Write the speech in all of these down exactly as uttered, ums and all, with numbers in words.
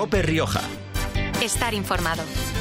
COPE Rioja. Estar informado.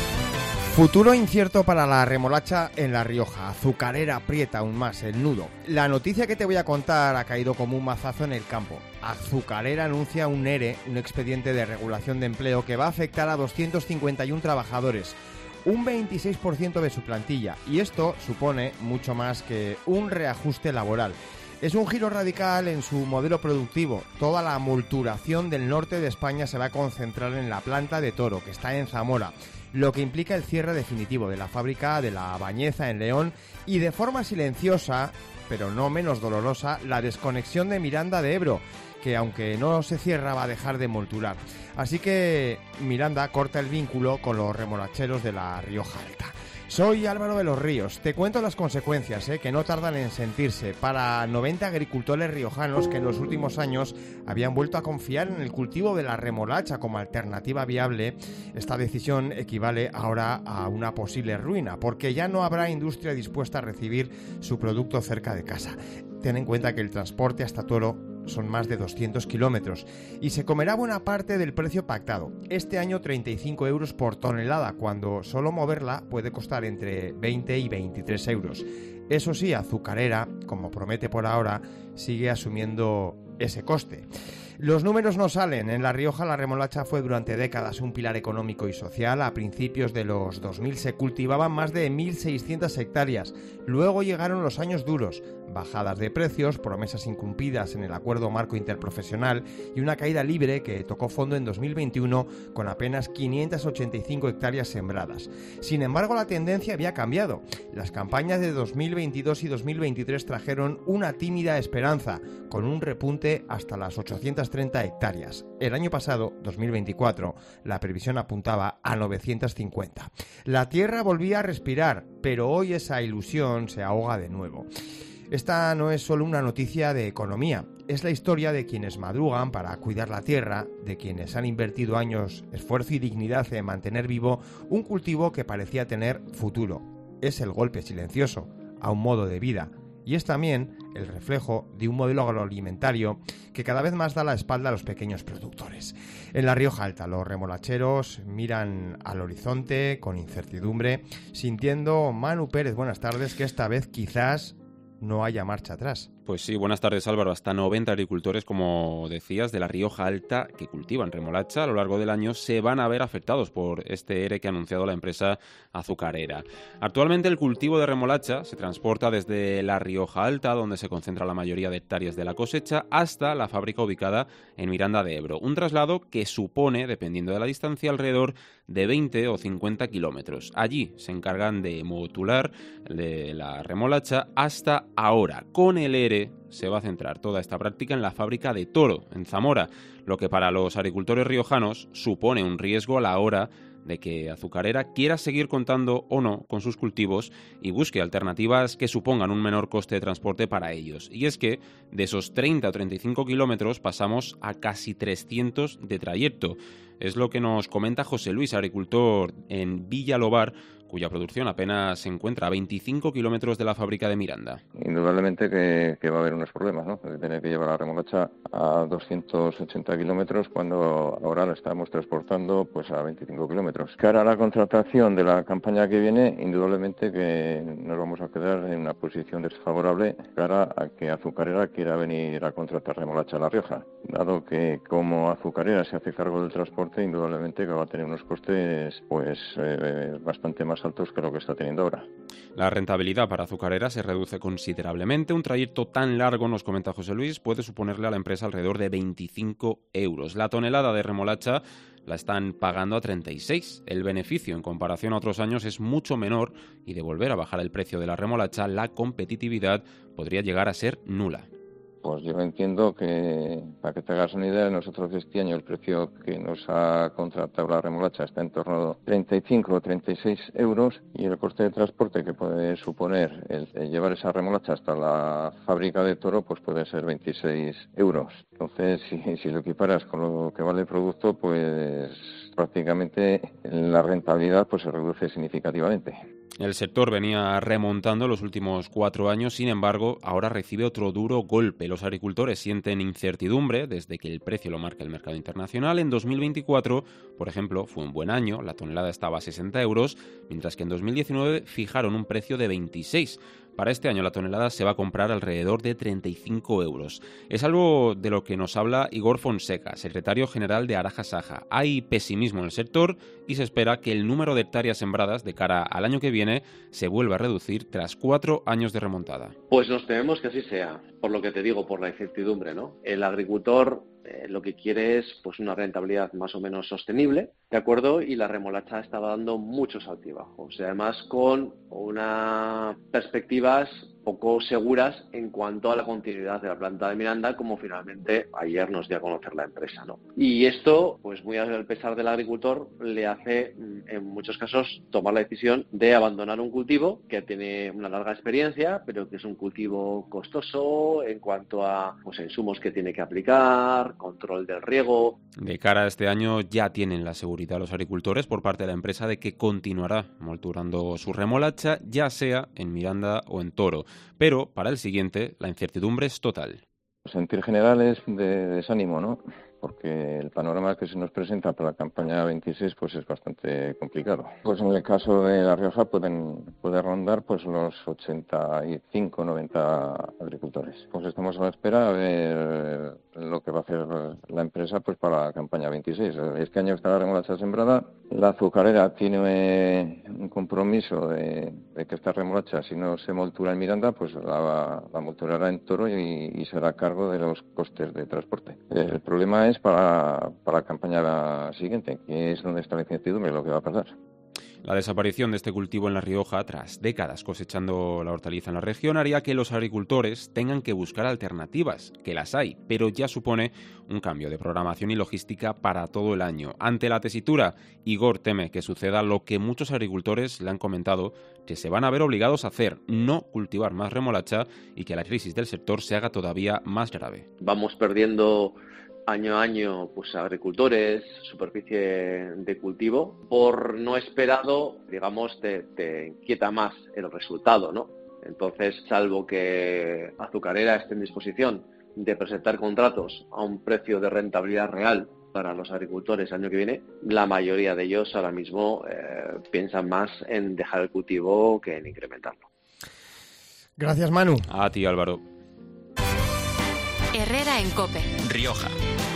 Futuro incierto para la remolacha en La Rioja. Azucarera aprieta aún más el nudo. La noticia que te voy a contar ha caído como un mazazo en el campo. Azucarera anuncia un ERE, un expediente de regulación de empleo, que va a afectar a doscientos cincuenta y uno trabajadores, un veintiséis por ciento de su plantilla. Y esto supone mucho más que un reajuste laboral. Es un giro radical en su modelo productivo. Toda la multuración del norte de España se va a concentrar en la planta de Toro, que está en Zamora, lo que implica el cierre definitivo de la fábrica de La Bañeza en León y, de forma silenciosa, pero no menos dolorosa, la desconexión de Miranda de Ebro, que aunque no se cierra va a dejar de molturar. Así que Miranda corta el vínculo con los remolacheros de La Rioja Alta. Soy Álvaro de los Ríos. Te cuento las consecuencias, ¿eh? que no tardan en sentirse para noventa agricultores riojanos que en los últimos años habían vuelto a confiar en el cultivo de la remolacha como alternativa viable. Esta decisión equivale ahora a una posible ruina, porque ya no habrá industria dispuesta a recibir su producto cerca de casa. Ten en cuenta que el transporte hasta Toro son más de doscientos kilómetros y se comerá buena parte del precio pactado. Este año treinta y cinco euros por tonelada, cuando solo moverla puede costar entre veinte y veintitrés euros. Eso sí, Azucarera, como promete por ahora, sigue asumiendo ese coste. Los números no salen. En La Rioja la remolacha fue durante décadas un pilar económico y social. A principios de los dos mil se cultivaban más de mil seiscientas hectáreas. Luego llegaron los años duros, bajadas de precios, promesas incumplidas en el acuerdo marco interprofesional y una caída libre que tocó fondo en dos mil veintiuno con apenas quinientas ochenta y cinco hectáreas sembradas. Sin embargo, la tendencia había cambiado. Las campañas de dos mil veintidós y dos mil veintitrés trajeron una tímida esperanza, con un repunte hasta las ochocientas treinta hectáreas. El año pasado, dos mil veinticuatro, la previsión apuntaba a novecientas cincuenta. La tierra volvía a respirar, pero hoy esa ilusión se ahoga de nuevo. Esta no es solo una noticia de economía, es la historia de quienes madrugan para cuidar la tierra, de quienes han invertido años, esfuerzo y dignidad en mantener vivo un cultivo que parecía tener futuro. Es el golpe silencioso a un modo de vida. Y es también el reflejo de un modelo agroalimentario que cada vez más da la espalda a los pequeños productores. En La Rioja Alta, los remolacheros miran al horizonte con incertidumbre, sintiendo, Manu Pérez, buenas tardes, que esta vez quizás no haya marcha atrás. Pues sí, buenas tardes Álvaro. Hasta noventa agricultores, como decías, de La Rioja Alta que cultivan remolacha a lo largo del año se van a ver afectados por este ERE que ha anunciado la empresa azucarera. Actualmente el cultivo de remolacha se transporta desde La Rioja Alta, donde se concentra la mayoría de hectáreas de la cosecha, hasta la fábrica ubicada en Miranda de Ebro. Un traslado que supone, dependiendo de la distancia, alrededor de veinte o cincuenta kilómetros. Allí se encargan de motular de la remolacha hasta ahora. Con el ERE se va a centrar toda esta práctica en la fábrica de Toro, en Zamora, lo que para los agricultores riojanos supone un riesgo a la hora de que Azucarera quiera seguir contando o no con sus cultivos y busque alternativas que supongan un menor coste de transporte para ellos. Y es que de esos treinta o treinta y cinco kilómetros pasamos a casi trescientos de trayecto. Es lo que nos comenta José Luis, agricultor en Villalobar, cuya producción apenas se encuentra a veinticinco kilómetros de la fábrica de Miranda. Indudablemente que, que va a haber unos problemas, ¿no? De tener que llevar la remolacha a doscientos ochenta kilómetros cuando ahora la estamos transportando pues a veinticinco kilómetros. Cara a la contratación de la campaña que viene, indudablemente que nos vamos a quedar en una posición desfavorable cara a que Azucarera quiera venir a contratar remolacha a La Rioja. Dado que como Azucarera se hace cargo del transporte, indudablemente que va a tener unos costes pues eh, bastante más altos que lo que está teniendo ahora. La rentabilidad para Azucarera se reduce considerablemente. Un trayecto tan largo, nos comenta José Luis, puede suponerle a la empresa alrededor de veinticinco euros. La tonelada de remolacha la están pagando a treinta y seis. El beneficio en comparación a otros años es mucho menor y de volver a bajar el precio de la remolacha, la competitividad podría llegar a ser nula. Pues yo entiendo que, para que te hagas una idea, nosotros este año el precio que nos ha contratado la remolacha está en torno a treinta y cinco o treinta y seis euros y el coste de transporte que puede suponer el, el llevar esa remolacha hasta la fábrica de Toro pues puede ser veintiséis euros. Entonces, si, si lo equiparas con lo que vale el producto, pues prácticamente la rentabilidad pues se reduce significativamente. El sector venía remontando los últimos cuatro años, sin embargo, ahora recibe otro duro golpe. Los agricultores sienten incertidumbre desde que el precio lo marca el mercado internacional. En dos mil veinticuatro, por ejemplo, fue un buen año, la tonelada estaba a sesenta euros, mientras que en dos mil diecinueve fijaron un precio de veintiséis. Para este año la tonelada se va a comprar alrededor de treinta y cinco euros. Es algo de lo que nos habla Igor Fonseca, secretario general de Araja Saja. Hay pesimismo en el sector y se espera que el número de hectáreas sembradas de cara al año que viene se vuelva a reducir tras cuatro años de remontada. Pues nos tememos que así sea, por lo que te digo, por la incertidumbre, ¿no? El agricultor eh, lo que quiere es pues una rentabilidad más o menos sostenible, ¿de acuerdo? Y la remolacha estaba dando muchos altibajos, y además con unas perspectivas poco seguras en cuanto a la continuidad de la planta de Miranda, como finalmente ayer nos dio a conocer la empresa, ¿no? Y esto, pues muy al pesar del agricultor, le hace en muchos casos tomar la decisión de abandonar un cultivo que tiene una larga experiencia, pero que es un cultivo costoso en cuanto a pues, insumos que tiene que aplicar, control del riego. De cara a este año ya tienen la seguridad los agricultores por parte de la empresa de que continuará molturando su remolacha, ya sea en Miranda o en Toro. Pero para el siguiente la incertidumbre es total. El sentir general es de desánimo, ¿no? Porque el panorama que se nos presenta para la campaña veintiséis pues es bastante complicado. Pues en el caso de La Rioja pueden puede rondar pues los ochenta y cinco, noventa agricultores. Pues estamos a la espera a ver lo que va a hacer la empresa pues para la campaña veintiséis. Este año está la remolacha sembrada. La azucarera tiene un compromiso de, de que esta remolacha, si no se moltura en Miranda, pues la, la molturará en Toro y, y será a cargo de los costes de transporte. El problema es para, para la campaña siguiente, que es donde está la incertidumbre, lo que va a pasar. La desaparición de este cultivo en La Rioja, tras décadas cosechando la hortaliza en la región, haría que los agricultores tengan que buscar alternativas, que las hay, pero ya supone un cambio de programación y logística para todo el año. Ante la tesitura, Igor teme que suceda lo que muchos agricultores le han comentado, que se van a ver obligados a hacer, no cultivar más remolacha y que la crisis del sector se haga todavía más grave. Vamos perdiendo año a año pues agricultores, superficie de cultivo, por no esperado, digamos, te, te inquieta más el resultado, ¿no? Entonces, salvo que Azucarera esté en disposición de presentar contratos a un precio de rentabilidad real para los agricultores el año que viene, la mayoría de ellos ahora mismo eh, piensan más en dejar el cultivo que en incrementarlo. Gracias, Manu. A ti, Álvaro. Herrera en COPE. Rioja.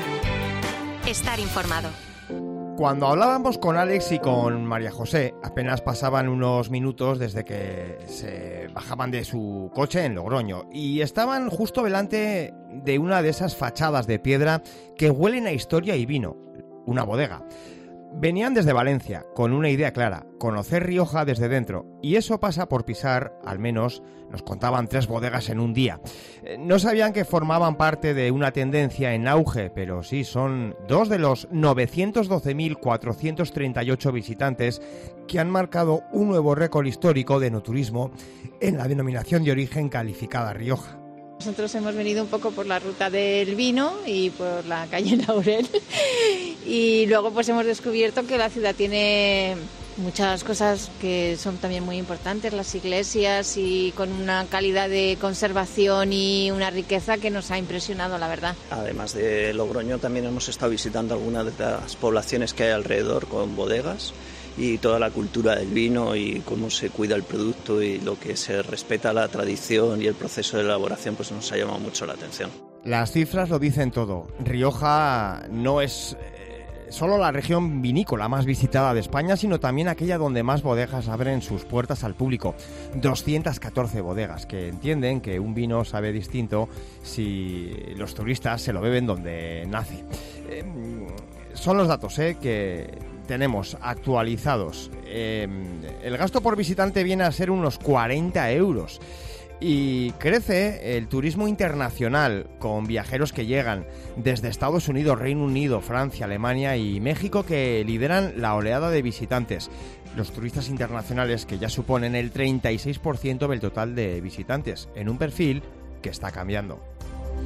Estar informado. Cuando hablábamos con Alex y con María José, apenas pasaban unos minutos desde que se bajaban de su coche en Logroño y estaban justo delante de una de esas fachadas de piedra que huelen a historia y vino, una bodega. Venían desde Valencia con una idea clara, conocer Rioja desde dentro, y eso pasa por pisar, al menos nos contaban, tres bodegas en un día. No sabían que formaban parte de una tendencia en auge, pero sí son dos de los novecientos doce mil cuatrocientos treinta y ocho visitantes que han marcado un nuevo récord histórico de enoturismo en la denominación de origen calificada Rioja. Nosotros hemos venido un poco por la ruta del vino y por la calle Laurel y luego pues hemos descubierto que la ciudad tiene muchas cosas que son también muy importantes, las iglesias, y con una calidad de conservación y una riqueza que nos ha impresionado, la verdad. Además de Logroño también hemos estado visitando algunas de las poblaciones que hay alrededor con bodegas, y toda la cultura del vino y cómo se cuida el producto y lo que se respeta la tradición y el proceso de elaboración pues nos ha llamado mucho la atención. Las cifras lo dicen todo. Rioja no es eh, solo la región vinícola más visitada de España, sino también aquella donde más bodegas abren sus puertas al público. doscientas catorce bodegas que entienden que un vino sabe distinto si los turistas se lo beben donde nace. Eh, son los datos eh, que tenemos actualizados. Eh, el gasto por visitante viene a ser unos cuarenta euros. Y crece el turismo internacional con viajeros que llegan desde Estados Unidos, Reino Unido, Francia, Alemania y México, que lideran la oleada de visitantes. Los turistas internacionales que ya suponen el treinta y seis por ciento del total de visitantes, en un perfil que está cambiando.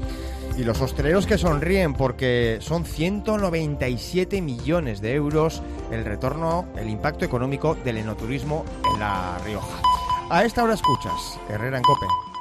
Y los hosteleros que sonríen porque son ciento noventa y siete millones de euros el retorno, el impacto económico del enoturismo en La Rioja. A esta hora escuchas Herrera en COPE.